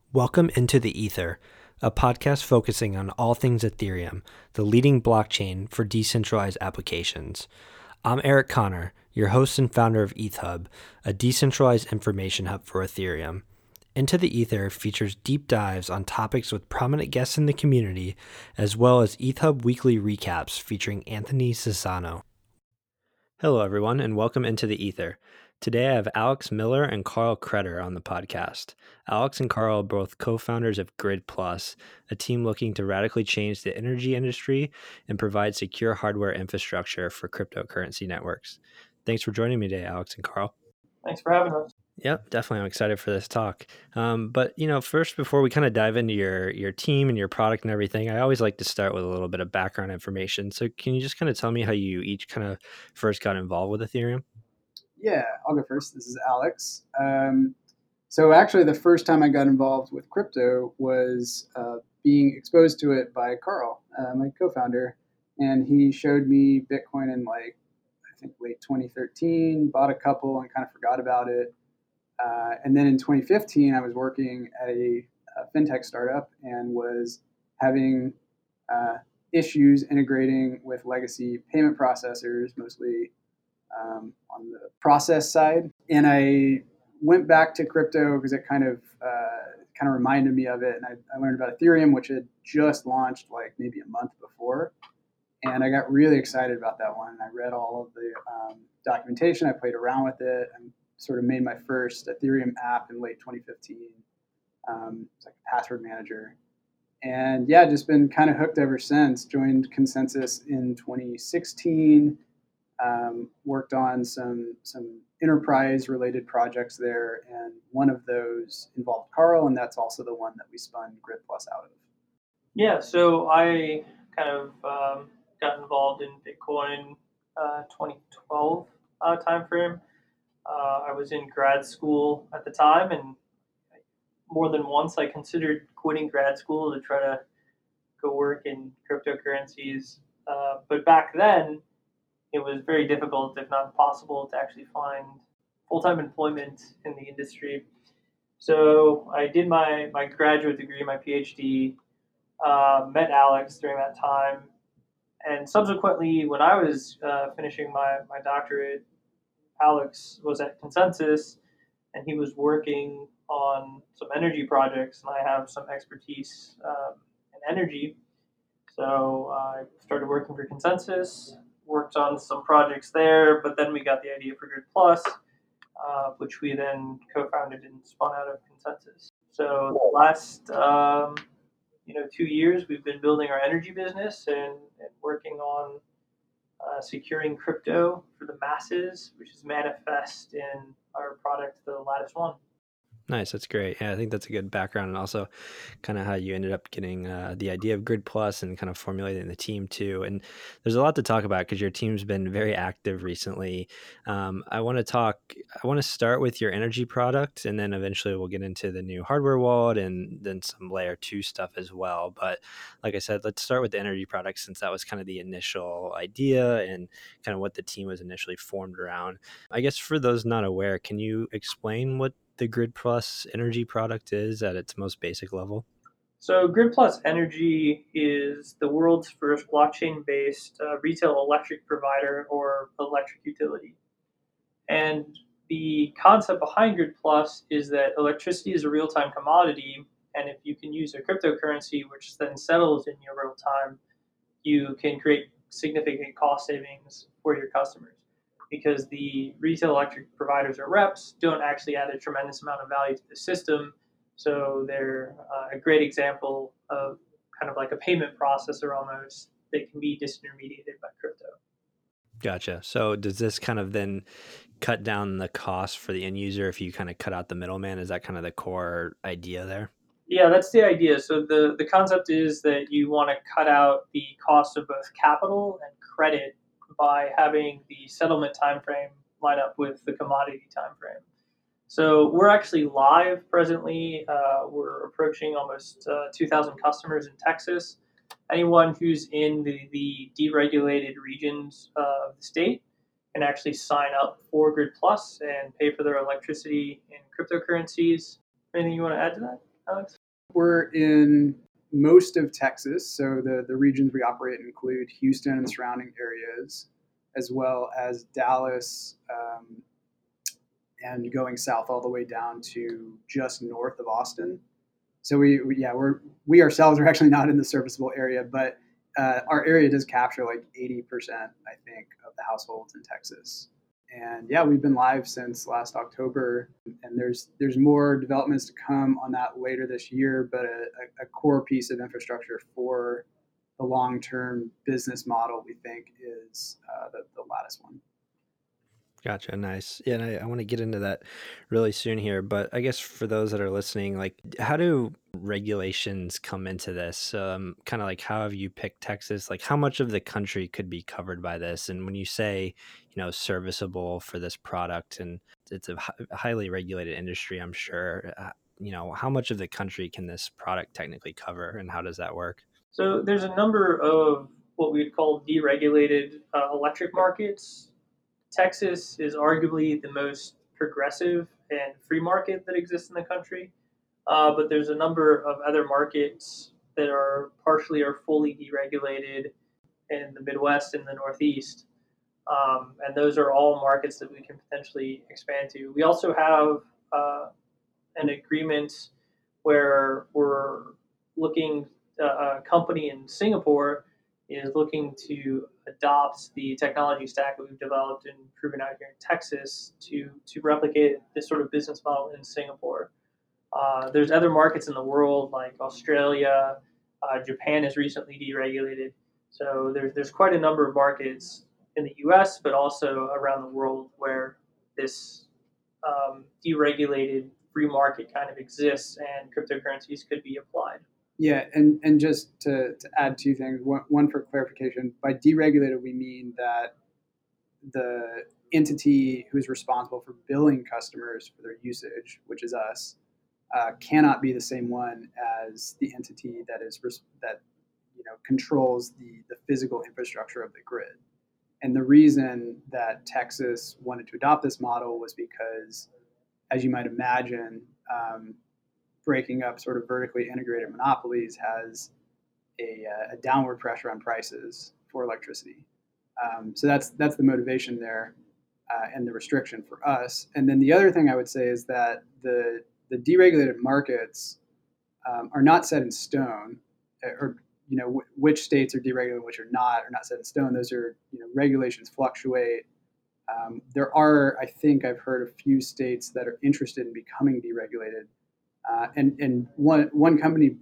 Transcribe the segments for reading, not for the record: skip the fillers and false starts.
Welcome into the Ether, a podcast focusing on all things Ethereum, the leading blockchain for decentralized applications. I'm Eric Connor, your host and founder of ETHHub, a decentralized information hub for Ethereum. Into the Ether features deep dives on topics with prominent guests in the community, as well as ETHHub weekly recaps featuring Anthony Sassano. Hello, everyone, and welcome into the Ether. Today, I have Alex Miller and Carl Kretter on the podcast. Alex and Carl are both co-founders of Grid Plus, a team looking to radically change the energy industry and provide secure hardware infrastructure for cryptocurrency networks. Thanks for joining me today, Alex and Carl. Thanks for having us. Yep, definitely. I'm excited for this talk. But first, before we kind of dive into your team and your product and everything, I always like to start with a little bit of background information. So, can you just kind of tell me how you each kind of first got involved with Ethereum? Yeah, I'll go first. This is Alex. So actually, the first time I got involved with crypto was being exposed to it by Carl, my co-founder, and he showed me Bitcoin in I think late 2013. Bought a couple and kind of forgot about it. And then in 2015, I was working at a fintech startup and was having issues integrating with legacy payment processors, mostly on the process side. And I went back to crypto because it kind of reminded me of it. And I learned about Ethereum, which had just launched like maybe a month before. And I got really excited about that one. I read all of the documentation. I played around with it and sort of made my first Ethereum app in late 2015. It's like a password manager. And yeah, just been kind of hooked ever since. Joined ConsenSys in 2016. Worked on some enterprise related projects there, and one of those involved Carl, and that's also the one that we spun Grid Plus out of. Yeah, so I kind of got involved in Bitcoin 2012 timeframe. I was in grad school at the time, and more than once I considered quitting grad school to try to go work in cryptocurrencies. But back then, it was very difficult, if not impossible, to actually find full-time employment in the industry. So I did my graduate degree, my PhD, met Alex during that time. And subsequently, when I was finishing my doctorate, Alex was at ConsenSys and he was working on some energy projects. And I have some expertise in energy. So I started working for ConsenSys, worked on some projects there, but then we got the idea for Grid Plus, which we then co-founded and spun out of ConsenSys. So the last 2 years, we've been building our energy business and working on securing crypto for the masses, which is manifest in our product, the Lattice One. Nice. That's great. Yeah, I think that's a good background, and also kind of how you ended up getting the idea of Grid Plus and kind of formulating the team too. And there's a lot to talk about because your team's been very active recently. I want to start with your energy product, and then eventually we'll get into the new hardware wallet and then some layer 2 stuff as well. But like I said, let's start with the energy product since that was kind of the initial idea and kind of what the team was initially formed around. I guess for those not aware, can you explain what the Grid Plus energy product is at its most basic level? So Grid Plus Energy is the world's first blockchain-based retail electric provider or electric utility. And the concept behind Grid Plus is that electricity is a real-time commodity, and if you can use a cryptocurrency, which then settles in your real time, you can create significant cost savings for your customers because the retail electric providers or reps don't actually add a tremendous amount of value to the system. So they're a great example of kind of like a payment processor almost that can be disintermediated by crypto. Gotcha. So does this kind of then cut down the cost for the end user if you kind of cut out the middleman? Is that kind of the core idea there? Yeah, that's the idea. So the concept is that you want to cut out the cost of both capital and credit by having the settlement time frame line up with the commodity time frame. So we're actually live presently. We're approaching almost 2,000 customers in Texas. Anyone who's in the deregulated regions of the state can actually sign up for Grid Plus and pay for their electricity in cryptocurrencies. Anything you want to add to that, Alex? We're in most of Texas, so the regions we operate include Houston and surrounding areas, as well as Dallas, and going south all the way down to just north of Austin. So we ourselves are actually not in the serviceable area, but our area does capture like 80%, I think, of the households in Texas. And yeah, we've been live since last October, and there's more developments to come on that later this year. But a core piece of infrastructure for the long-term business model, we think, is the Lattice one. Gotcha. Nice. Yeah, and I want to get into that really soon here. But I guess for those that are listening, like, how do regulations come into this? Kind of like, how have you picked Texas? Like, how much of the country could be covered by this? And when you say, serviceable for this product, and it's a highly regulated industry, I'm sure, how much of the country can this product technically cover, and how does that work? So there's a number of what we'd call deregulated electric markets. Texas is arguably the most progressive and free market that exists in the country, but there's a number of other markets that are partially or fully deregulated in the Midwest and the Northeast. And those are all markets that we can potentially expand to. We also have an agreement where we're looking, a company in Singapore is looking to adopt the technology stack that we've developed and proven out here in Texas to replicate this sort of business model in Singapore. There's other markets in the world like Australia, Japan is recently deregulated. So there's quite a number of markets in the U.S. but also around the world where this deregulated free market kind of exists and cryptocurrencies could be applied. Yeah, and just to add two things. One for clarification, by deregulated we mean that the entity who is responsible for billing customers for their usage, which is us, cannot be the same one as the entity that controls the physical infrastructure of the grid. And the reason that Texas wanted to adopt this model was because, as you might imagine, breaking up sort of vertically integrated monopolies has a downward pressure on prices for electricity. So that's the motivation there, and the restriction for us. And then the other thing I would say is that the deregulated markets are not set in stone, or which states are deregulated and which are not set in stone. Those are regulations fluctuate. There are, I think I've heard a few states that are interested in becoming deregulated. And one company,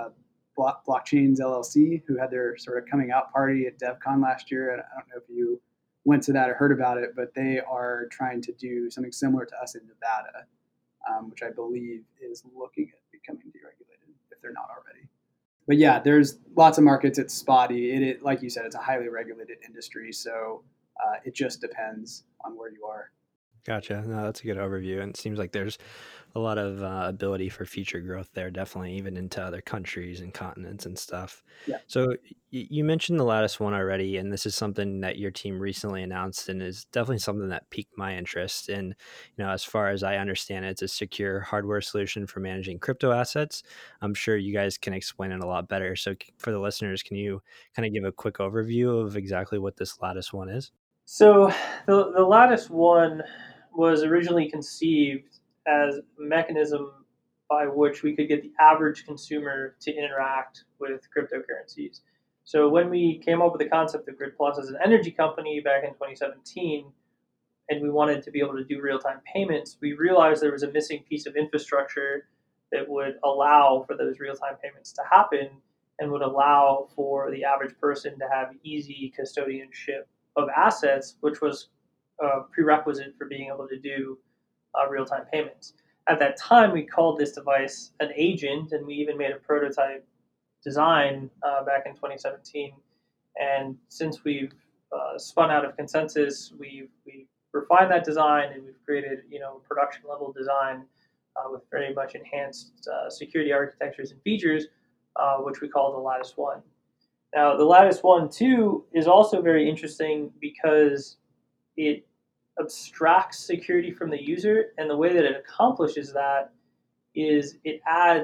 Blockchains LLC, who had their sort of coming out party at DevCon last year. And I don't know if you went to that or heard about it, but they are trying to do something similar to us in Nevada, which I believe is looking at becoming deregulated if they're not already. But yeah, there's lots of markets. It's spotty. It like you said, it's a highly regulated industry, so it just depends on where you are. Gotcha. No, that's a good overview. And it seems like there's a lot of ability for future growth there, definitely, even into other countries and continents and stuff. Yeah. So you mentioned the Lattice One already, and this is something that your team recently announced, and is definitely something that piqued my interest. And as far as I understand it, it's a secure hardware solution for managing crypto assets. I'm sure you guys can explain it a lot better. So for the listeners, can you kind of give a quick overview of exactly what this Lattice One is? So the Lattice One was originally conceived as a mechanism by which we could get the average consumer to interact with cryptocurrencies. So when we came up with the concept of Grid Plus as an energy company back in 2017, and we wanted to be able to do real-time payments, we realized there was a missing piece of infrastructure that would allow for those real-time payments to happen and would allow for the average person to have easy custodianship of assets, which was a prerequisite for being able to do real-time payments. At that time, we called this device an agent, and we even made a prototype design back in 2017. And since we've spun out of Consensus, we've refined that design, and we've created a production level design with very much enhanced security architectures and features, which we call the Lattice One. Now, the Lattice One 2 is also very interesting because it abstracts security from the user, and the way that it accomplishes that is it adds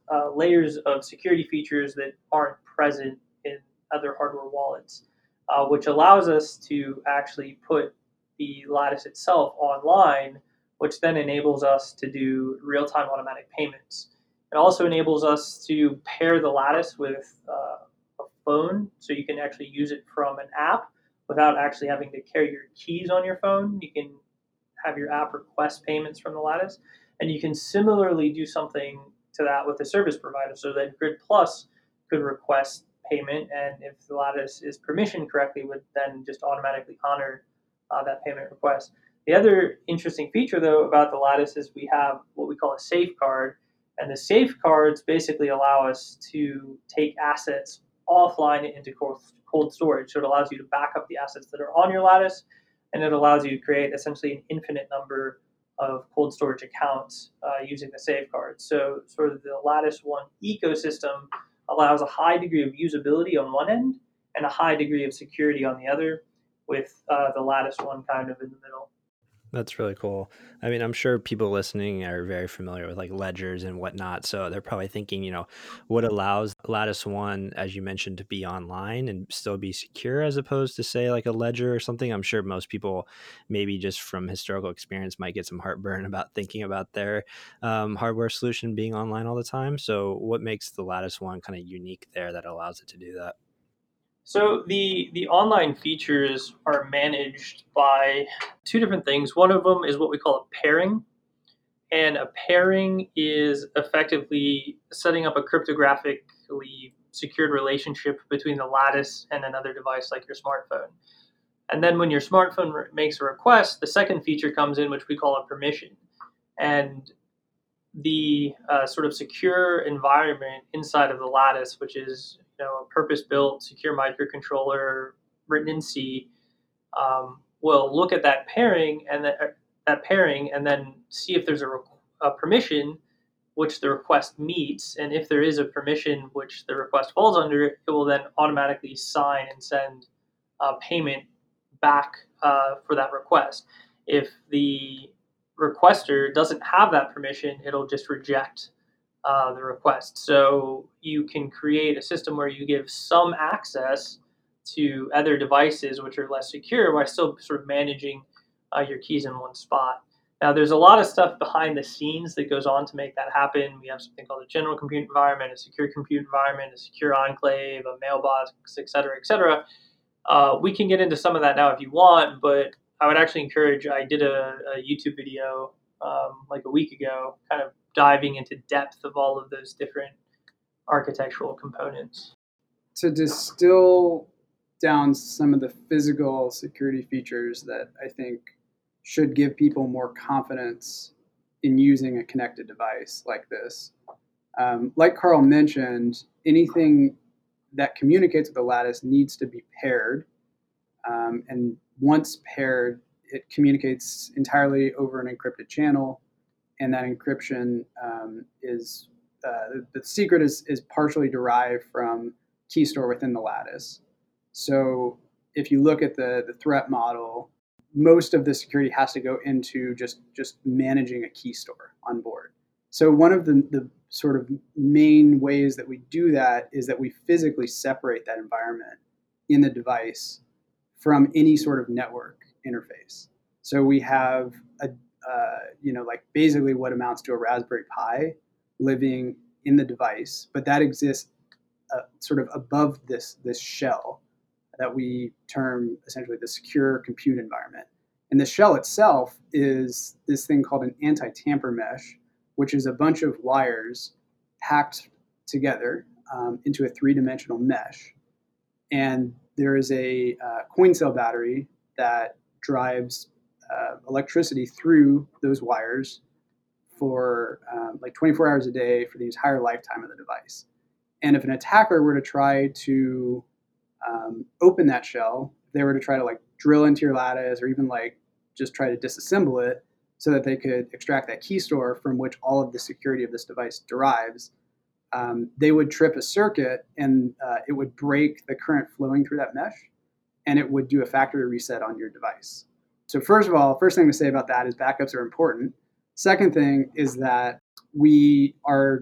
layers of security features that aren't present in other hardware wallets, which allows us to actually put the lattice itself online, which then enables us to do real-time automatic payments. It also enables us to pair the lattice with a phone, so you can actually use it from an app without actually having to carry your keys on your phone. You can have your app request payments from the lattice, and you can similarly do something to that with the service provider, so that Grid Plus could request payment, and if the lattice is permissioned correctly, would then just automatically honor that payment request. The other interesting feature, though, about the lattice is we have what we call a safeguard, and the safeguards basically allow us to take assets offline into cold storage. So it allows you to back up the assets that are on your lattice, and it allows you to create essentially an infinite number of cold storage accounts using the safeguards. So sort of the Lattice One ecosystem allows a high degree of usability on one end and a high degree of security on the other, with the Lattice One kind of in the middle. That's really cool. I mean, I'm sure people listening are very familiar with like ledgers and whatnot. So they're probably thinking, what allows Lattice One, as you mentioned, to be online and still be secure as opposed to, say, like a ledger or something. I'm sure most people, maybe just from historical experience, might get some heartburn about thinking about their hardware solution being online all the time. So what makes the Lattice One kind of unique there that allows it to do that? So the online features are managed by two different things. One of them is what we call a pairing, and a pairing is effectively setting up a cryptographically secured relationship between the lattice and another device like your smartphone. And then when your smartphone makes a request, the second feature comes in, which we call a permission. And the sort of secure environment inside of the lattice, which is a purpose-built secure microcontroller written in C, will look at that pairing and then see if there's a permission which the request meets, and if there is a permission which the request falls under, it will then automatically sign and send payment back for that request. If the requester doesn't have that permission, it'll just reject the request. So you can create a system where you give some access to other devices which are less secure while still sort of managing your keys in one spot. Now, there's a lot of stuff behind the scenes that goes on to make that happen. We have something called a general compute environment, a secure compute environment, a secure enclave, a mailbox, et cetera, et cetera. We can get into some of that now if you want, but I would actually encourage. I did a YouTube video like a week ago, kind of diving into depth of all of those different architectural components. To distill down some of the physical security features that I think should give people more confidence in using a connected device like this. Like Carl mentioned, anything that communicates with the lattice needs to be paired. And once paired, it communicates entirely over an encrypted channel. And that encryption is the secret is partially derived from key store within the lattice. So if you look at the threat model, most of the security has to go into just managing a key store on board. So one of the sort of main ways that we do that is that we physically separate that environment in the device from any sort of network interface. So we have like basically what amounts to a Raspberry Pi living in the device, but that exists sort of above this shell that we term essentially the secure compute environment. And the shell itself is this thing called an anti-tamper mesh, which is a bunch of wires packed together into a three-dimensional mesh. And there is a coin cell battery that drives electricity through those wires for like 24 hours a day for the entire lifetime of the device. And if an attacker were to try to open that shell, they were to try to like drill into your lattice or even like just try to disassemble it so that they could extract that key store from which all of the security of this device derives, they would trip a circuit and it would break the current flowing through that mesh, and it would do a factory reset on your device. So first thing to say about that is backups are important. Second thing is that we are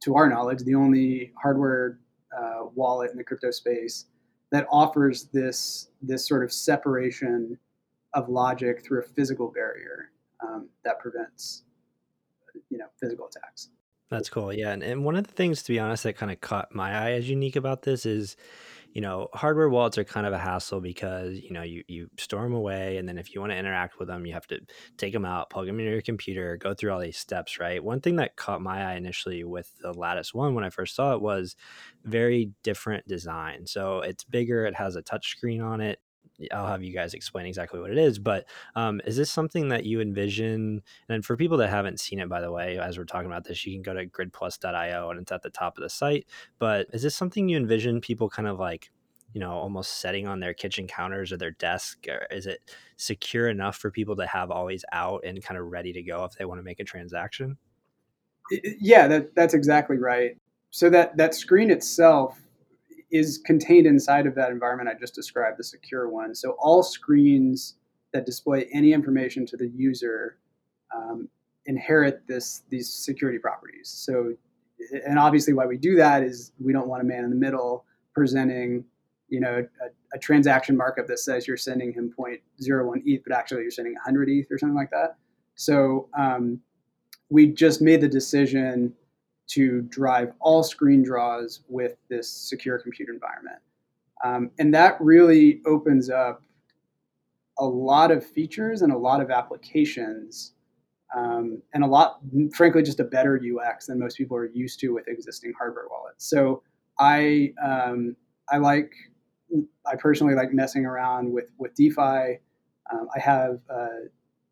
to our knowledge, the only hardware wallet in the crypto space that offers this sort of separation of logic through a physical barrier that prevents physical attacks. That's cool. Yeah. And one of the things, to be honest, that kind of caught my eye as unique about this is, hardware wallets are kind of a hassle because, you store them away. And then if you want to interact with them, you have to take them out, plug them into your computer, go through all these steps, right? One thing that caught my eye initially with the Lattice One when I first saw it was very different design. So it's bigger, it has a touch screen on it. I'll have you guys explain exactly what it is, but is this something that you envision? And for people that haven't seen it, by the way, as we're talking about this, you can go to gridplus.io and it's at the top of the site. But is this something you envision people kind of like, almost setting on their kitchen counters or their desk? Or is it secure enough for people to have always out and kind of ready to go if they want to make a transaction? Yeah, that's exactly right. So that screen itself is contained inside of that environment I just described, the secure one. So all screens that display any information to the user inherit these security properties. So, and obviously why we do that is we don't want a man in the middle presenting, a transaction markup that says you're sending him 0.01 ETH, but actually you're sending 100 ETH or something like that. So we just made the decision to drive all screen draws with this secure compute environment. And that really opens up a lot of features and a lot of applications, and a lot, frankly, just a better UX than most people are used to with existing hardware wallets. So I personally like messing around with DeFi. I have a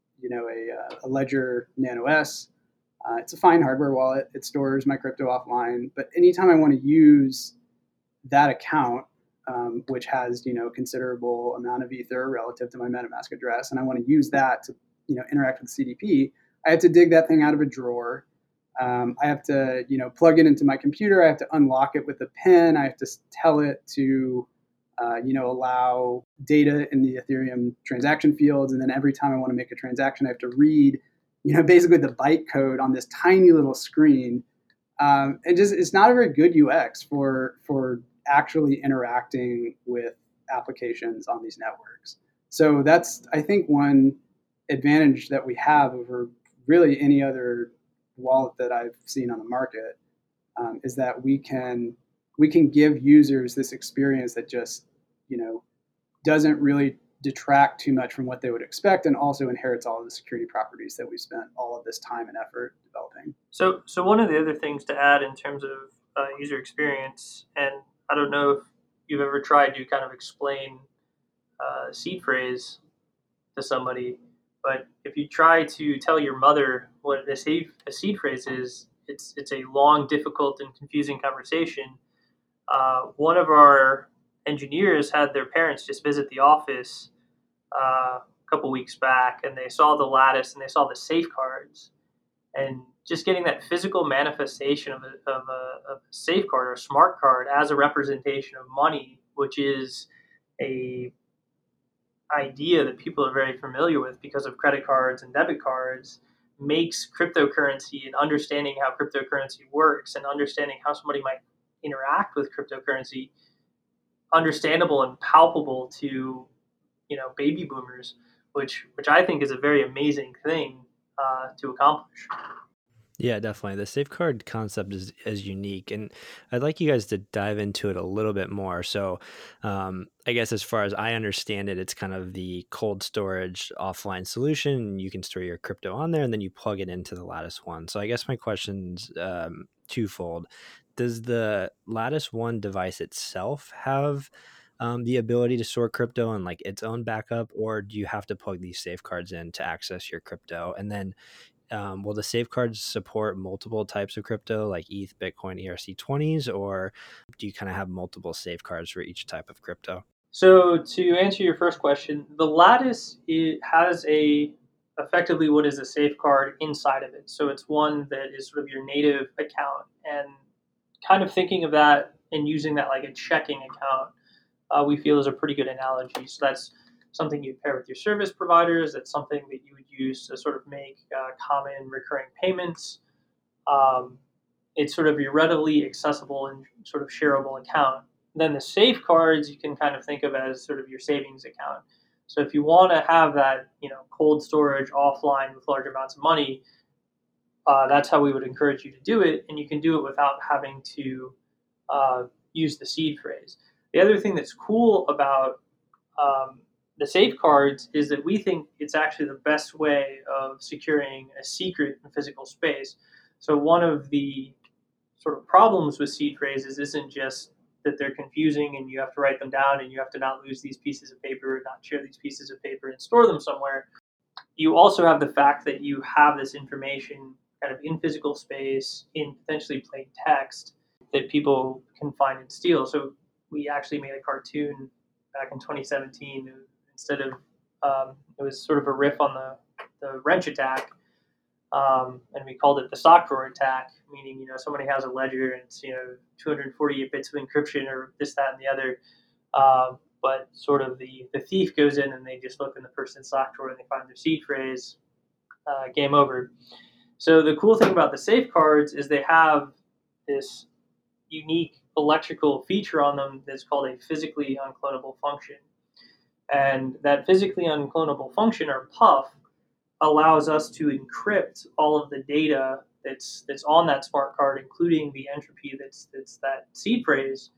Ledger Nano S. It's a fine hardware wallet. It stores my crypto offline. But anytime I want to use that account, which has considerable amount of Ether relative to my MetaMask address, and I want to use that to interact with CDP, I have to dig that thing out of a drawer. I have to plug it into my computer. I have to unlock it with a PIN. I have to tell it to allow data in the Ethereum transaction fields, and then every time I want to make a transaction, I have to read basically the bytecode on this tiny little screen. It's not a very good UX for actually interacting with applications on these networks. So that's, I think, one advantage that we have over really any other wallet that I've seen on the market, is that we can give users this experience that just doesn't really detract too much from what they would expect, and also inherits all of the security properties that we spent all of this time and effort developing. So one of the other things to add in terms of user experience, and I don't know if you've ever tried to kind of explain seed phrase to somebody, but if you try to tell your mother what a seed phrase is, it's a long, difficult, and confusing conversation. One of our engineers had their parents just visit the office a couple weeks back, and they saw the Lattice and they saw the safecards, and just getting that physical manifestation of a safeguard or a smart card as a representation of money, which is a idea that people are very familiar with because of credit cards and debit cards, makes cryptocurrency and understanding how cryptocurrency works and understanding how somebody might interact with cryptocurrency understandable and palpable to baby boomers, which I think is a very amazing thing to accomplish. Yeah, definitely. The safeguard concept is unique, and I'd like you guys to dive into it a little bit more. So, I guess as far as I understand it, it's kind of the cold storage offline solution. You can store your crypto on there, and then you plug it into the Lattice One. So, I guess my question's twofold. Does the Lattice One device itself have the ability to store crypto and like its own backup, or do you have to plug these safeguards in to access your crypto? And then will the safeguards support multiple types of crypto like ETH, Bitcoin, ERC20s, or do you kind of have multiple safeguards for each type of crypto? So to answer your first question, the Lattice has effectively what is a safeguard inside of it. So it's one that is sort of your native account, and kind of thinking of that and using that like a checking account, we feel is a pretty good analogy. So that's something you pair with your service providers. That's something that you would use to sort of make common recurring payments. Um, it's sort of your readily accessible and sort of shareable account. Then the safe cards you can kind of think of as sort of your savings account. So if you want to have that, cold storage offline with large amounts of money, that's how we would encourage you to do it, and you can do it without having to use the seed phrase. The other thing that's cool about the safeguards is that we think it's actually the best way of securing a secret in physical space. So one of the sort of problems with seed phrases isn't just that they're confusing and you have to write them down and you have to not lose these pieces of paper, not share these pieces of paper and store them somewhere. You also have the fact that you have this information kind of in physical space, in potentially plain text that people can find and steal. So we actually made a cartoon back in 2017. Instead of it was sort of a riff on the wrench attack, and we called it the sock drawer attack, meaning somebody has a ledger and it's 248 bits of encryption or this, that, and the other. But sort of the thief goes in and they just look in the person's sock drawer and they find their seed phrase. Game over. So the cool thing about the safe cards is they have this unique electrical feature on them that's called a physically unclonable function. And that physically unclonable function, or PUF, allows us to encrypt all of the data that's on that smart card, including the entropy that's that seed phrase,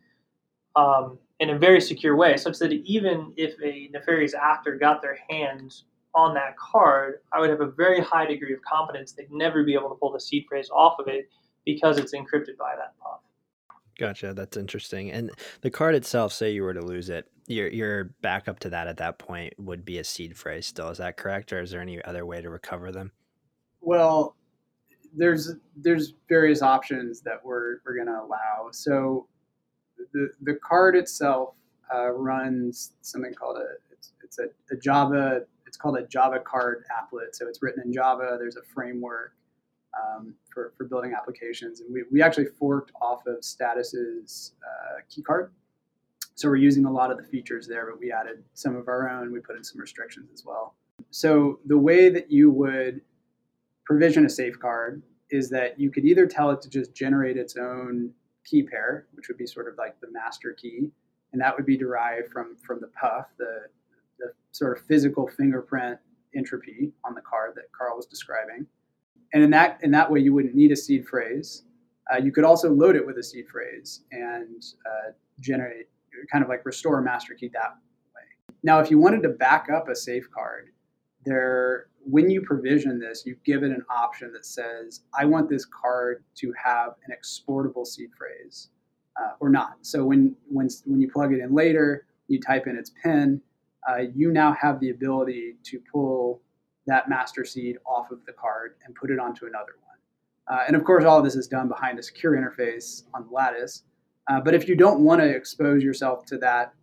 in a very secure way, such that even if a nefarious actor got their hands on that card, I would have a very high degree of confidence they'd never be able to pull the seed phrase off of it because it's encrypted by that PUF. Gotcha. That's interesting. And the card itself, say you were to lose it, your backup to that at that point would be a seed phrase still. Is that correct? Or is there any other way to recover them? Well, there's various options that we're going to allow. So the card itself runs something called it's a Java. It's called a Java card applet. So it's written in Java. There's a framework for building applications, and we actually forked off of Status's key card. So we're using a lot of the features there, but we added some of our own. We put in some restrictions as well. So the way that you would provision a safeguard is that you could either tell it to just generate its own key pair, which would be sort of like the master key, and that would be derived from the PUF, the sort of physical fingerprint entropy on the card that Carl was describing. And in that way, you wouldn't need a seed phrase. You could also load it with a seed phrase and generate, kind of like restore a master key that way. Now, if you wanted to back up a safeguard, when you provision this, you give it an option that says, I want this card to have an exportable seed phrase or not. So when you plug it in later, you type in its PIN, you now have the ability to pull that master seed off of the card and put it onto another one. And of course, all of this is done behind a secure interface on the Lattice. But if you don't want to expose yourself to that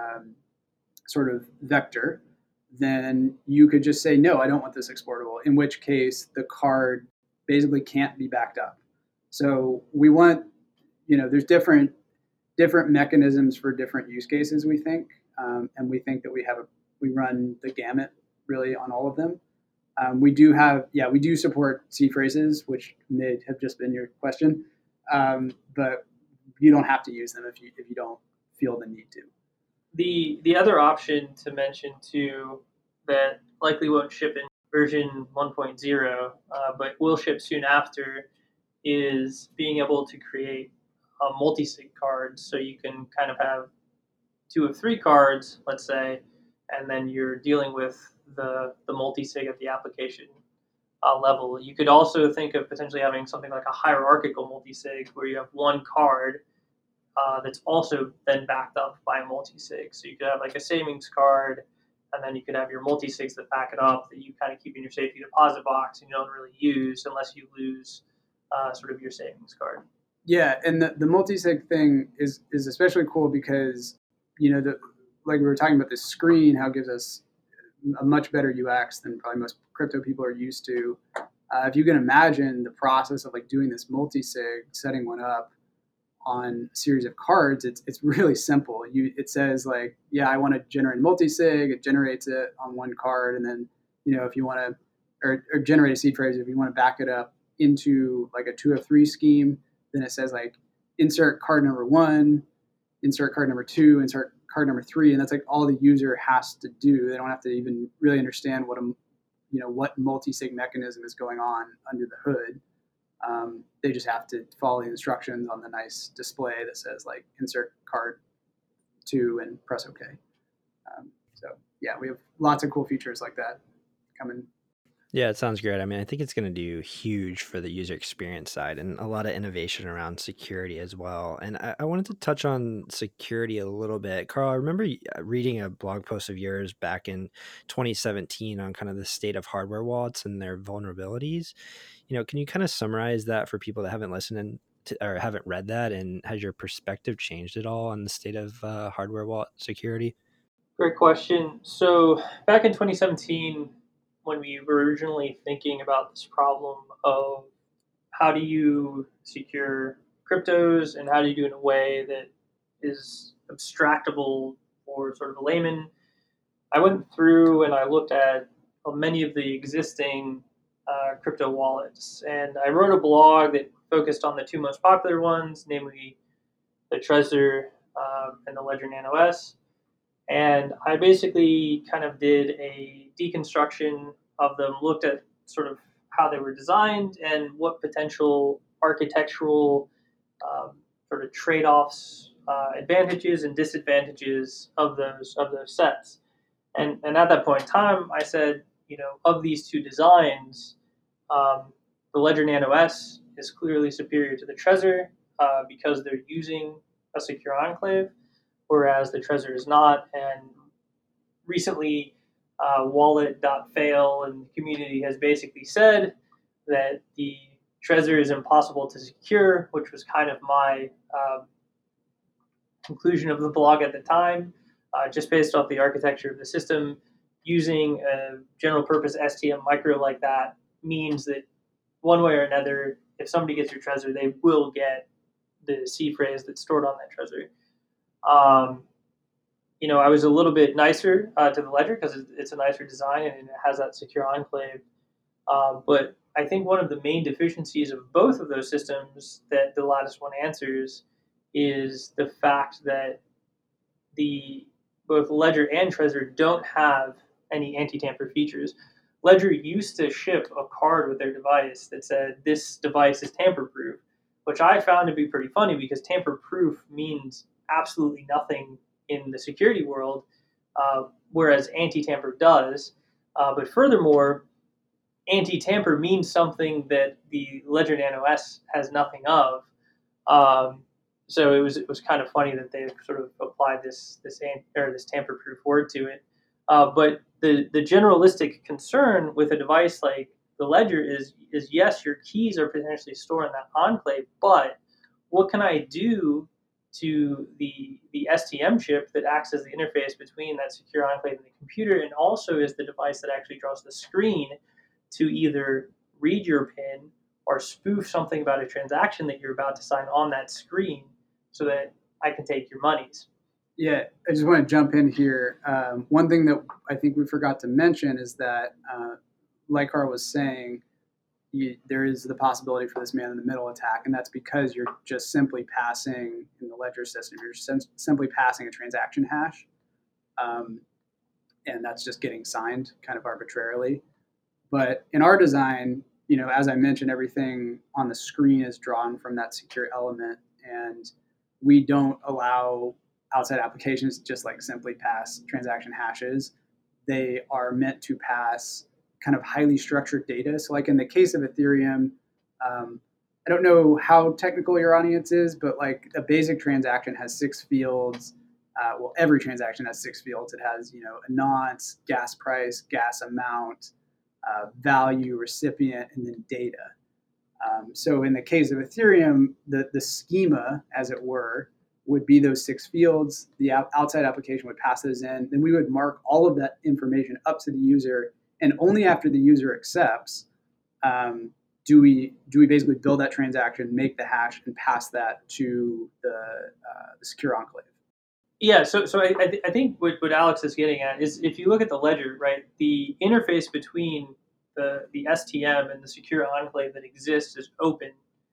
sort of vector, then you could just say, no, I don't want this exportable, in which case the card basically can't be backed up. So we want, there's different mechanisms for different use cases, we think. And we think that we run the gamut really on all of them. We do support seed phrases, which may have just been your question, but you don't have to use them if you don't feel the need to. The other option to mention too that likely won't ship in version 1.0, but will ship soon after, is being able to create a multi-sig card. So you can kind of have 2 of 3 cards, let's say, and then you're dealing with the multi-sig at the application level. You could also think of potentially having something like a hierarchical multi-sig where you have one card that's also then backed up by a multi-sig. So you could have like a savings card, and then you could have your multi-sigs that back it up that you kind of keep in your safety deposit box and you don't really use unless you lose sort of your savings card. Yeah, and the multi-sig thing is especially cool because, like we were talking about, this screen, how it gives us a much better UX than probably most crypto people are used to. If you can imagine the process of like doing this multi-sig, setting one up on a series of cards, it's really simple. It says like, yeah, I want to generate multi-sig. It generates it on one card, and then if you want to or generate a seed phrase, if you want to back it up into like a 2 of 3 scheme, then it says like insert card number 1, insert card number 2, insert card number 3, and that's like all the user has to do. They don't have to even really understand what multi-sig mechanism is going on under the hood. They just have to follow the instructions on the nice display that says like insert card 2 and press OK. So yeah, we have lots of cool features like that coming. Yeah, it sounds great. I mean, I think it's going to do huge for the user experience side and a lot of innovation around security as well. And I wanted to touch on security a little bit. Carl, I remember reading a blog post of yours back in 2017 on kind of the state of hardware wallets and their vulnerabilities. Can you kind of summarize that for people that haven't listened or haven't read that? And has your perspective changed at all on the state of hardware wallet security? Great question. So back in 2017, when we were originally thinking about this problem of how do you secure cryptos and how do you do it in a way that is abstractable for sort of a layman, I went through and I looked at many of the existing crypto wallets, and I wrote a blog that focused on the two most popular ones, namely the Trezor and the Ledger Nano S. And I basically kind of did a deconstruction of them, looked at sort of how they were designed and what potential architectural sort of trade-offs, advantages and disadvantages of those sets. And at that point in time, I said, of these two designs, the Ledger Nano S is clearly superior to the Trezor because they're using a secure enclave, whereas the Trezor is not. And recently, Wallet.fail and the community has basically said that the Trezor is impossible to secure, which was kind of my conclusion of the blog at the time, just based off the architecture of the system. Using a general purpose STM micro like that means that one way or another, if somebody gets your Trezor, they will get the C phrase that's stored on that Trezor. I was a little bit nicer to the Ledger because it's a nicer design and it has that secure enclave. But I think one of the main deficiencies of both of those systems that the Lattice One answers is the fact that both Ledger and Trezor don't have any anti-tamper features. Ledger used to ship a card with their device that said, this device is tamper-proof, which I found to be pretty funny because tamper-proof means absolutely nothing in the security world, whereas anti-tamper does. But furthermore, anti-tamper means something that the Ledger Nano S has nothing of. So it was kind of funny that they sort of applied this tamper-proof word to it. But the generalistic concern with a device like the Ledger is yes, your keys are potentially stored in that enclave, but what can I do to the STM chip that acts as the interface between that secure enclave and the computer, and also is the device that actually draws the screen to either read your PIN or spoof something about a transaction that you're about to sign on that screen so that I can take your monies. Yeah, I just want to jump in here. One thing that I think we forgot to mention is that, like Carl was saying, there is the possibility for this man-in-the-middle attack, and that's because you're just simply passing, in the Ledger system, you're simply passing a transaction hash, and that's just getting signed kind of arbitrarily. But in our design, as I mentioned, everything on the screen is drawn from that secure element, and we don't allow outside applications to just like simply pass transaction hashes. They are meant to pass kind of highly structured data. So like in the case of Ethereum, I don't know how technical your audience is, but like a basic transaction has 6 fields. Every transaction has 6 fields. It has, a nonce, gas price, gas amount, value, recipient, and then data. So in the case of Ethereum, the schema, as it were, would be those 6 fields. The outside application would pass those in. Then we would mark all of that information up to the user. And only after the user accepts do we basically build that transaction, make the hash, and pass that to the secure enclave. Yeah, so I think what Alex is getting at is if you look at the Ledger, right, the interface between the STM and the secure enclave that exists is open.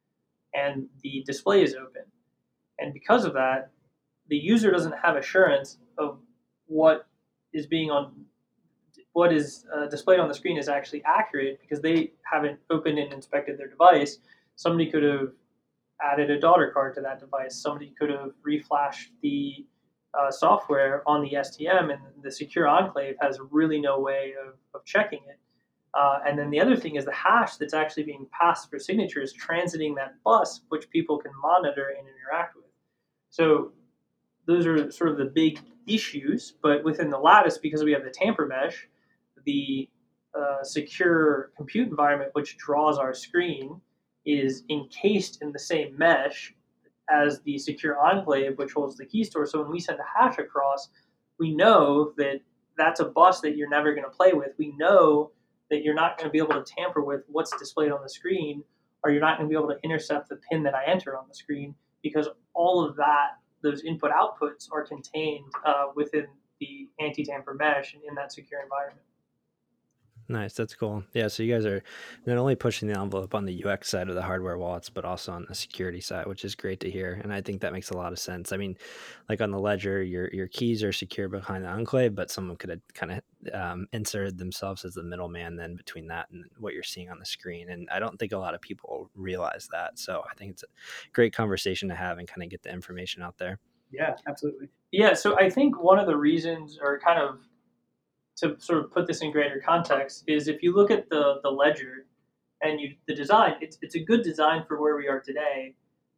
and the display is open. And because of that, the user doesn't have assurance of what is being on what is displayed on the screen is actually accurate because they haven't opened and inspected their device. Somebody could have added a daughter card to that device. Somebody could have reflashed the software on the STM, and the secure enclave has really no way of checking it. And then the other thing is the hash that's actually being passed for signatures transiting that bus, which people can monitor and interact with. So those are sort of the big issues. But within the Lattice, because we have the tamper mesh, the secure compute environment, which draws our screen, is encased in the same mesh as the secure enclave, which holds the key store. So when we send a hash across, we know that that's a bus that you're never going to play with. We know that you're not going to be able to tamper with what's displayed on the screen, or you're not going to be able to intercept the pin that I enter on the screen, because all of that, those input outputs, are contained within the anti-tamper mesh and in that secure environment. Nice. That's cool. Yeah. So you guys are not only pushing the envelope on the UX side of the hardware wallets, but also on the security side, which is great to hear. And I think that makes a lot of sense. I mean, like on the Ledger, your keys are secure behind the enclave, but someone could have kind of inserted themselves as the middleman then between that and what you're seeing on the screen. And I don't think a lot of people realize that. So I think it's a great conversation to have and kind of get the information out there. Yeah, absolutely. Yeah. So I think one of the reasons, or kind of to sort of put this in greater context, is if you look at the ledger and the design, it's a good design for where we are today,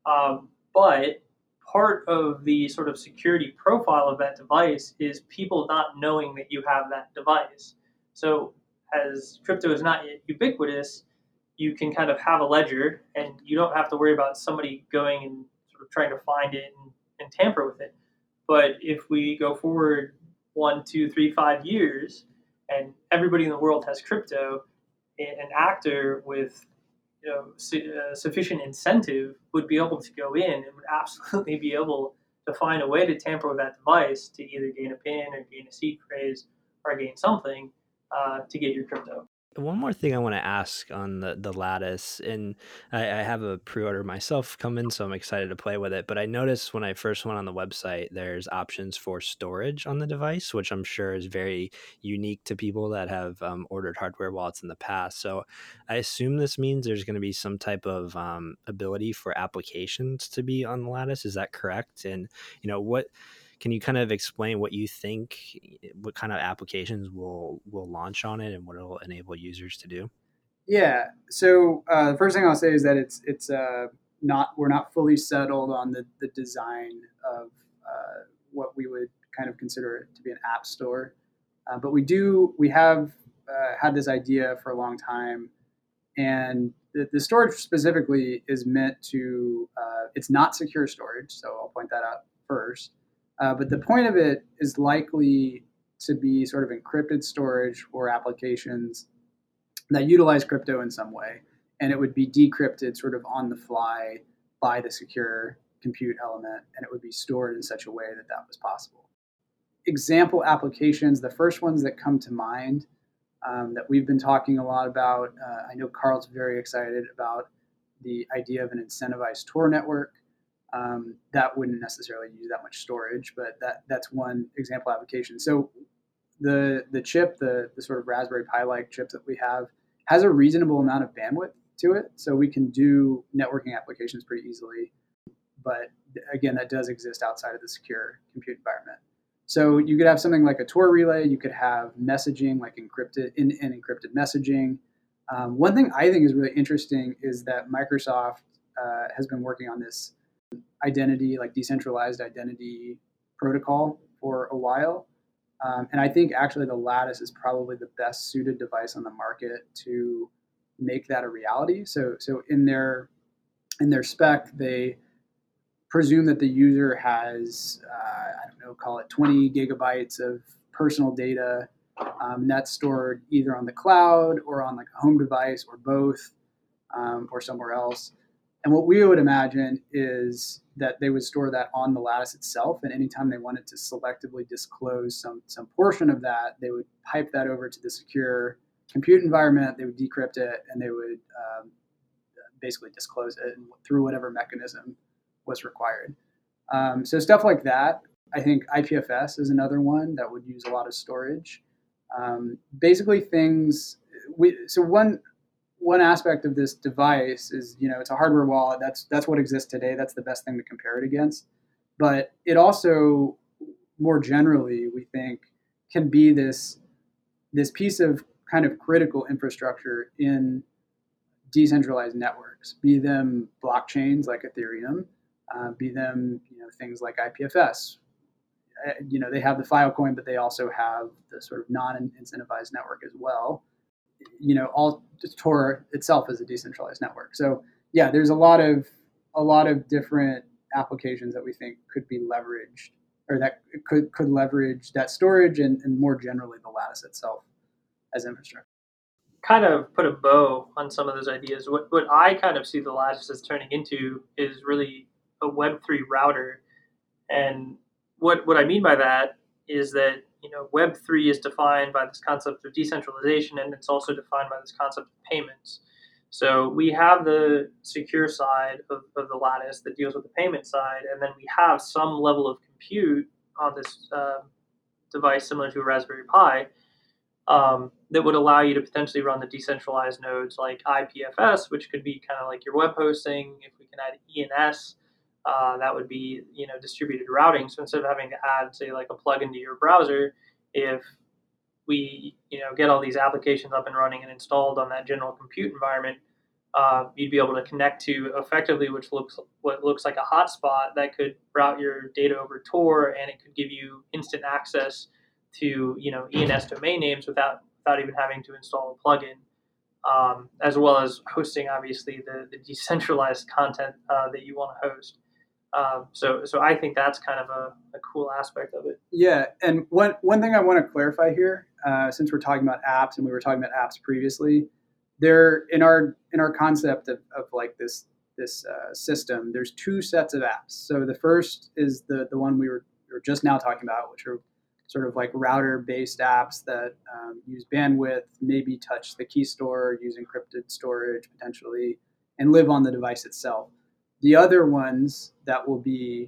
but part of the sort of security profile of that device is people not knowing that you have that device. So as crypto is not yet ubiquitous, you can kind of have a ledger and you don't have to worry about somebody going and sort of trying to find it and tamper with it. But if we go forward 1, 2, 3, 5 years, and everybody in the world has crypto, an actor with sufficient incentive would be able to go in and would absolutely be able to find a way to tamper with that device to either gain a pin or gain a seed phrase or gain something to get your crypto. One more thing I want to ask on the Lattice, and I have a pre-order myself coming, so I'm excited to play with it. But I noticed when I first went on the website, there's options for storage on the device, which I'm sure is very unique to people that have ordered hardware wallets in the past. So I assume this means there's going to be some type of ability for applications to be on the Lattice. Is that correct? And what can you kind of explain what you think, what kind of applications will launch on it and what it'll enable users to do? Yeah. So the first thing I'll say is that it's not we're not fully settled on the design of what we would kind of consider to be an app store, but we have had this idea for a long time, and the storage specifically is meant to it's not secure storage, so I'll point that out first. But the point of it is likely to be sort of encrypted storage for applications that utilize crypto in some way, and it would be decrypted sort of on the fly by the secure compute element, and it would be stored in such a way that that was possible. Example applications, the first ones that come to mind that we've been talking a lot about, I know Carl's very excited about the idea of an incentivized Tor network. That wouldn't necessarily use that much storage, but that's one example application. So the chip, the sort of Raspberry Pi-like chip that we have, has a reasonable amount of bandwidth to it, so we can do networking applications pretty easily. But again, that does exist outside of the secure compute environment. So you could have something like a Tor relay. You could have messaging, like encrypted encrypted messaging. One thing I think is really interesting is that Microsoft has been working on this identity, like decentralized identity protocol for a while. And I think actually the Lattice is probably the best suited device on the market to make that a reality. So in their spec, they presume that the user has, I don't know, call it 20 gigabytes of personal data that's stored either on the cloud or on like a home device or both, or somewhere else. And what we would imagine is that they would store that on the Lattice itself, and anytime they wanted to selectively disclose some portion of that, they would pipe that over to the secure compute environment, they would decrypt it, and they would basically disclose it and through whatever mechanism was required. So stuff like that. I think IPFS is another one that would use a lot of storage. Basically, things. So one aspect of this device is, it's a hardware wallet. That's what exists today. That's the best thing to compare it against. But it also, more generally, we think, can be this piece of kind of critical infrastructure in decentralized networks, be them blockchains like Ethereum, be them things like IPFS. They have the Filecoin, but they also have the sort of non-incentivized network as well. All Tor itself is a decentralized network. So yeah, there's a lot of different applications that we think could be leveraged, or that could leverage that storage and more generally the lattice itself as infrastructure. Kind of put a bow on some of those ideas. What I kind of see the Lattice as turning into is really a Web3 router. And what I mean by that is that Web3 is defined by this concept of decentralization, and it's also defined by this concept of payments. So we have the secure side of the Lattice that deals with the payment side, and then we have some level of compute on this device similar to a Raspberry Pi that would allow you to potentially run the decentralized nodes like IPFS, which could be kind of like your web hosting. If we can add ENS, that would be distributed routing. So instead of having to add, say, like a plugin to your browser, if we get all these applications up and running and installed on that general compute environment, you'd be able to connect to effectively what looks like a hotspot that could route your data over Tor, and it could give you instant access to ENS domain names without even having to install a plugin, as well as hosting obviously the decentralized content that you want to host. So I think that's kind of a cool aspect of it. Yeah, and one thing I want to clarify here, since we're talking about apps and we were talking about apps previously, there in our concept of like this system, there's two sets of apps. So the first is the one we were just now talking about, which are sort of like router-based apps that use bandwidth, maybe touch the key store, use encrypted storage potentially, and live on the device itself. The other ones that will be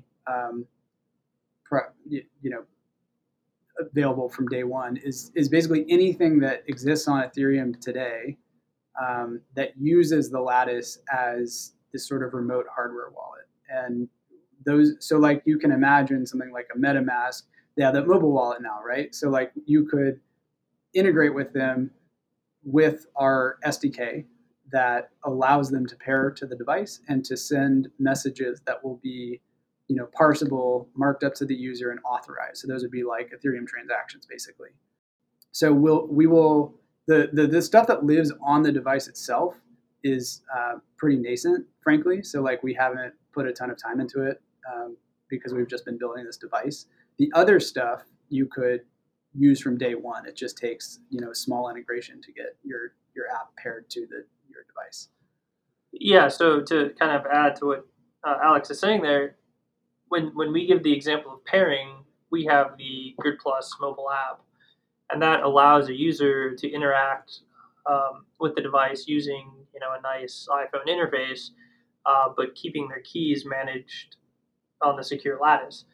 available from day one is basically anything that exists on Ethereum today that uses the Lattice as this sort of remote hardware wallet. And so like you can imagine something like a MetaMask, they have that mobile wallet now, right? So like you could integrate with them with our SDK that allows them to pair to the device and to send messages that will be parsable, marked up to the user, and authorized. So those would be like Ethereum transactions, basically. So we will the stuff that lives on the device itself is pretty nascent, frankly. So like we haven't put a ton of time into it because we've just been building this device. The other stuff you could use from day one. It just takes a small integration to get your app paired to your device. Yeah. So to kind of add to what Alex is saying there, when we give the example of pairing, we have the Grid Plus mobile app, and that allows a user to interact with the device using a nice iPhone interface, but keeping their keys managed on the secure Lattice.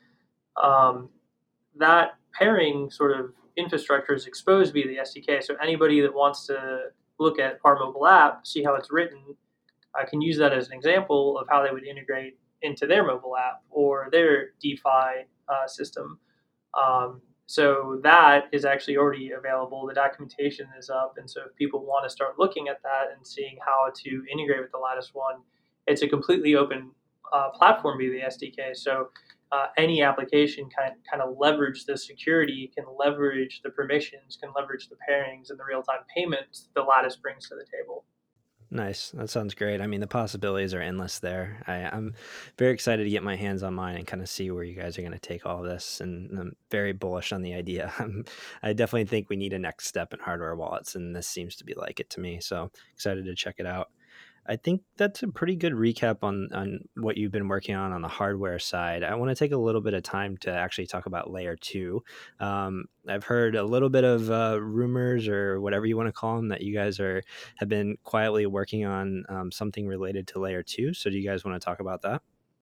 That pairing sort of infrastructure is exposed via the SDK, so anybody that wants to look at our mobile app, see how it's written, can use that as an example of how they would integrate into their mobile app or their DeFi system. So that is actually already available. The documentation is up, and so if people want to start looking at that and seeing how to integrate with the Lattice One, it's a completely open platform via the SDK. So any application can kind of leverage the security, can leverage the permissions, can leverage the pairings and the real-time payments the Lattice brings to the table. Nice. That sounds great. I mean, the possibilities are endless there. I'm very excited to get my hands on mine and kind of see where you guys are going to take all this. And I'm very bullish on the idea. I definitely think we need a next step in hardware wallets, and this seems to be like it to me. So excited to check it out. I think that's a pretty good recap on what you've been working on the hardware side. I want to take a little bit of time to actually talk about layer two. I've heard a little bit of rumors or whatever you want to call them that you guys have been quietly working on something related to layer two. So do you guys want to talk about that?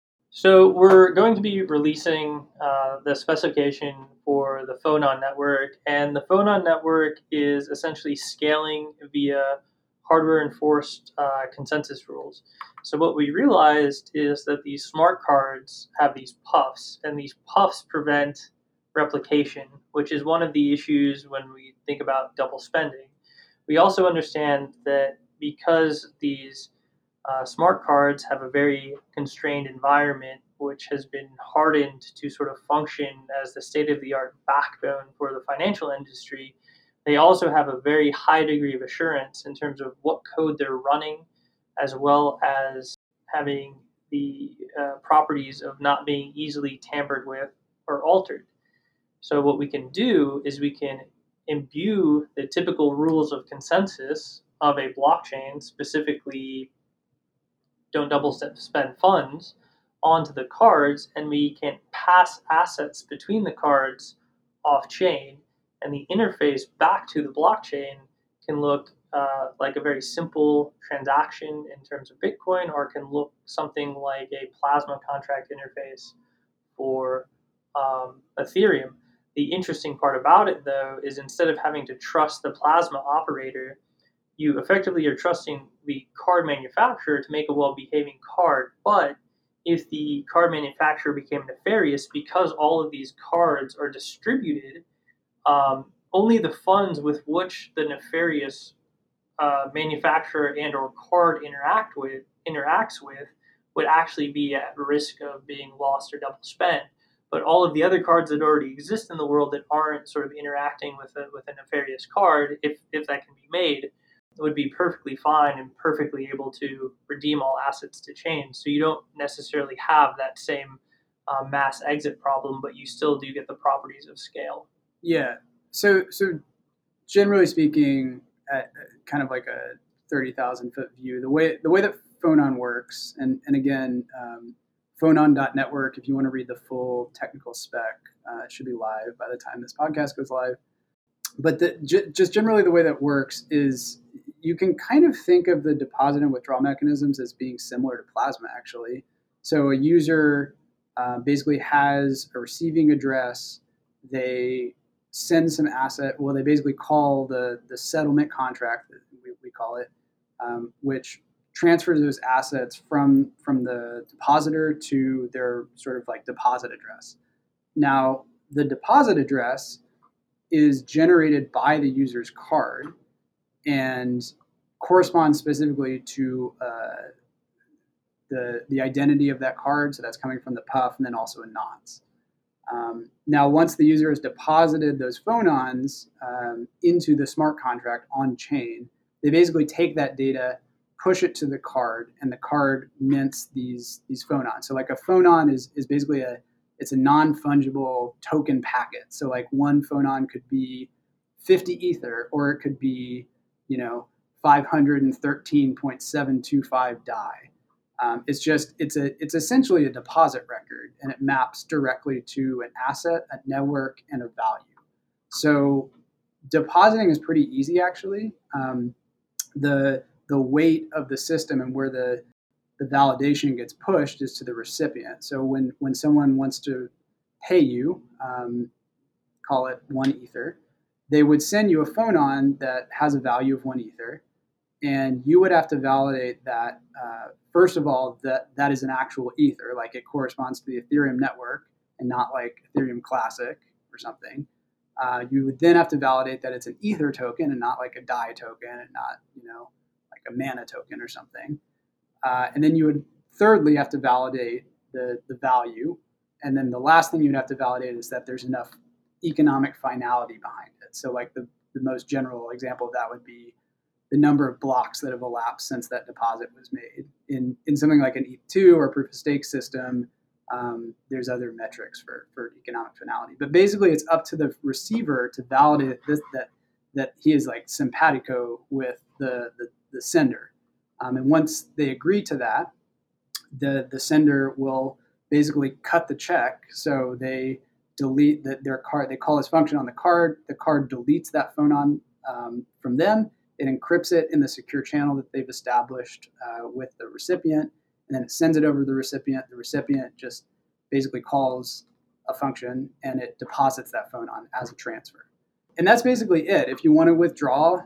So we're going to be releasing the specification for the Phonon network, and the Phonon network is essentially scaling via hardware-enforced consensus rules. So what we realized is that these smart cards have these puffs, and these puffs prevent replication, which is one of the issues when we think about double spending. We also understand that because these smart cards have a very constrained environment, which has been hardened to sort of function as the state of the art backbone for the financial industry. They also have a very high degree of assurance in terms of what code they're running, as well as having the properties of not being easily tampered with or altered. So, what we can do is we can imbue the typical rules of consensus of a blockchain, specifically don't double spend funds onto the cards, and we can pass assets between the cards off chain, and the interface back to the blockchain can look like a very simple transaction in terms of Bitcoin, or can look something like a Plasma contract interface for Ethereum. The interesting part about it, though, is instead of having to trust the Plasma operator, you effectively are trusting the card manufacturer to make a well-behaving card. But if the card manufacturer became nefarious, because all of these cards are distributed, only the funds with which the nefarious manufacturer and or card interacts with would actually be at risk of being lost or double spent. But all of the other cards that already exist in the world that aren't sort of interacting with a nefarious card, if that can be made, would be perfectly fine and perfectly able to redeem all assets to chain. So you don't necessarily have that same mass exit problem, but you still do get the properties of scale. Yeah. So generally speaking, at kind of like a 30,000 foot view, the way that Phonon works, and again, Phonon.network. If you want to read the full technical spec, it should be live by the time this podcast goes live. But just generally the way that works is you can kind of think of the deposit and withdrawal mechanisms as being similar to Plasma, actually. So a user basically has a receiving address. They send some asset. Well, they basically call the settlement contract, we call it, which transfers those assets from the depositor to their sort of like deposit address. Now, the deposit address is generated by the user's card and corresponds specifically to the identity of that card. So that's coming from the puff and then also a nonce. Now, once the user has deposited those phonons into the smart contract on chain, they basically take that data, push it to the card, and the card mints these phonons. So like a phonon is basically it's a non-fungible token packet. So like one phonon could be 50 ether, or it could be 513.725 DAI. It's essentially a deposit record, and it maps directly to an asset, a network, and a value. So depositing is pretty easy, actually. The weight of the system and where the validation gets pushed is to the recipient. So when someone wants to pay you, call it 1 ether, they would send you a phonon that has a value of 1 ether, and you would have to validate that first of all that is an actual ether, like it corresponds to the Ethereum network and not like Ethereum Classic or something. You would then have to validate that it's an ether token and not like a DAI token, and not like a mana token or something. And then you would thirdly have to validate the value, and then the last thing you'd have to validate is that there's enough economic finality behind it. So like the most general example of that would be the number of blocks that have elapsed since that deposit was made. In something like an ETH2 or proof of stake system, there's other metrics for economic finality. But basically, it's up to the receiver to validate that he is like simpatico with the sender. And once they agree to that, the sender will basically cut the check. So they delete their card. They call this function on the card. The card deletes that phonon from them. It encrypts it in the secure channel that they've established with the recipient, and then it sends it over to the recipient. The recipient just basically calls a function, and it deposits that phonon as a transfer. And that's basically it. If you want to withdraw,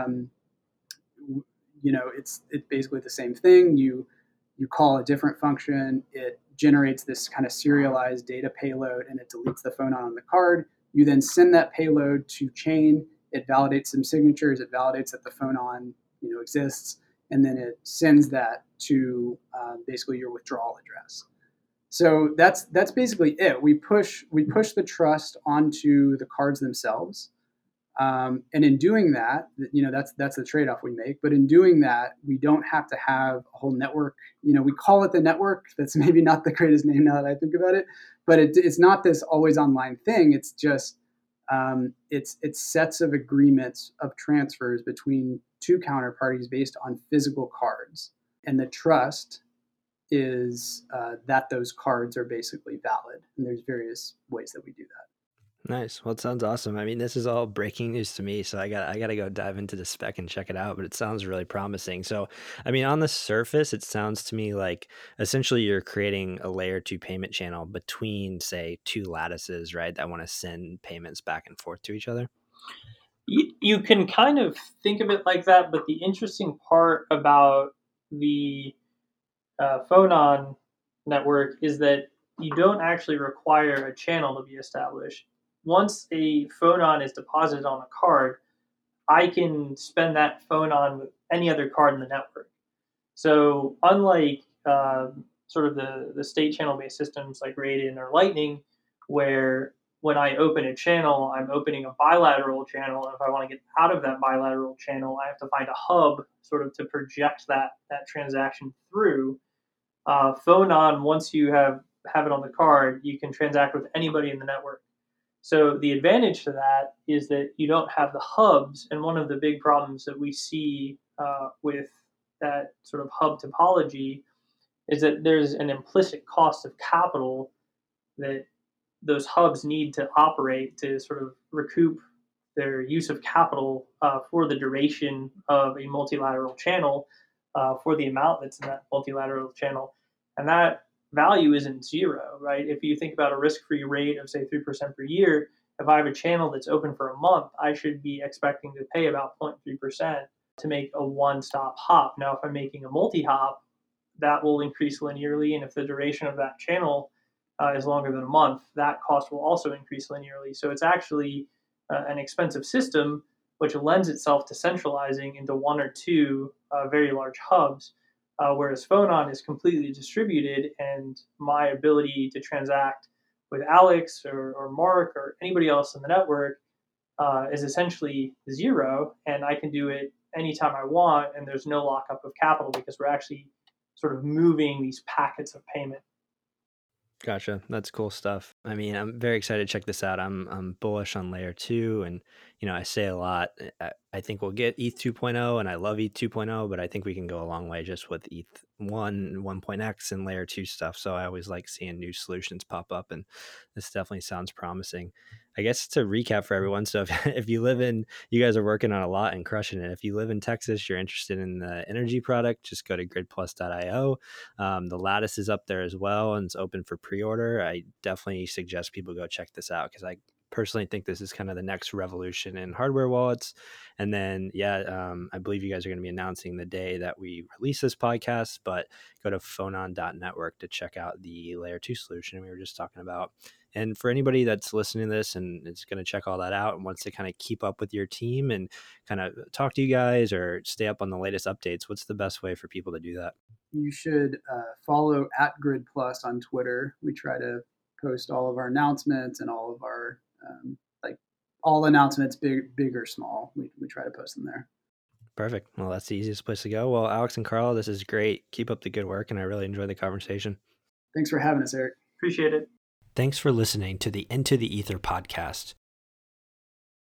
it's basically the same thing. You call a different function. It generates this kind of serialized data payload, and it deletes the phonon on the card. You then send that payload to chain. It validates some signatures. It validates that the phonon exists, and then it sends that to basically your withdrawal address. So that's basically it. We push the trust onto the cards themselves. And in doing that, that's the trade-off we make. But in doing that, we don't have to have a whole network. We call it the network. That's maybe not the greatest name now that I think about it. But it's not this always online thing. It's just it's sets of agreements of transfers between two counterparties based on physical cards, and the trust is that those cards are basically valid. And there's various ways that we do that. Nice. Well, it sounds awesome. I mean, this is all breaking news to me, so I gotta go dive into the spec and check it out. But it sounds really promising. So, I mean, on the surface, it sounds to me like essentially you're creating a layer 2 payment channel between, say, two lattices, right, that want to send payments back and forth to each other. You can kind of think of it like that, but the interesting part about the phonon network is that you don't actually require a channel to be established. Once a phonon is deposited on a card, I can spend that phonon with any other card in the network. So unlike sort of the state channel-based systems like Radian or Lightning, where when I open a channel, I'm opening a bilateral channel, and if I want to get out of that bilateral channel, I have to find a hub sort of to project that transaction through. Phonon, once you have it on the card, you can transact with anybody in the network. So the advantage to that is that you don't have the hubs, and one of the big problems that we see with that sort of hub topology is that there's an implicit cost of capital that those hubs need to operate to sort of recoup their use of capital for the duration of a multilateral channel, for the amount that's in that multilateral channel. And that value isn't zero, right? If you think about a risk-free rate of, say, 3% per year, if I have a channel that's open for a month, I should be expecting to pay about 0.3% to make a one-stop hop. Now, if I'm making a multi-hop, that will increase linearly. And if the duration of that channel is longer than a month, that cost will also increase linearly. So it's actually an expensive system, which lends itself to centralizing into one or two very large hubs. Whereas Phonon is completely distributed, and my ability to transact with Alex or Mark or anybody else in the network is essentially zero, and I can do it anytime I want, and there's no lockup of capital because we're actually sort of moving these packets of payment. Gotcha. That's cool stuff. I mean, I'm very excited to check this out. I'm bullish on layer 2, and I say a lot. I think we'll get ETH 2.0, and I love ETH 2.0, but I think we can go a long way just with ETH 1, 1.x, and layer 2 stuff. So I always like seeing new solutions pop up, and this definitely sounds promising. I guess to recap for everyone, so if you you guys are working on a lot and crushing it. If you live in Texas, you're interested in the energy product, just go to gridplus.io. The Lattice is up there as well, and it's open for pre-order. I definitely suggest people go check this out because I personally think this is kind of the next revolution in hardware wallets. And then, I believe you guys are going to be announcing the day that we release this podcast, but go to phonon.network to check out the layer 2 solution we were just talking about. And for anybody that's listening to this and is going to check all that out and wants to kind of keep up with your team and kind of talk to you guys or stay up on the latest updates, what's the best way for people to do that? You should follow @GridPlus on Twitter. We try to post all of our announcements and all of our all announcements, big or small. We try to post them there. Perfect. Well, that's the easiest place to go. Well, Alex and Carl, this is great. Keep up the good work, and I really enjoyed the conversation. Thanks for having us, Eric. Appreciate it. Thanks for listening to the Into the Ether podcast.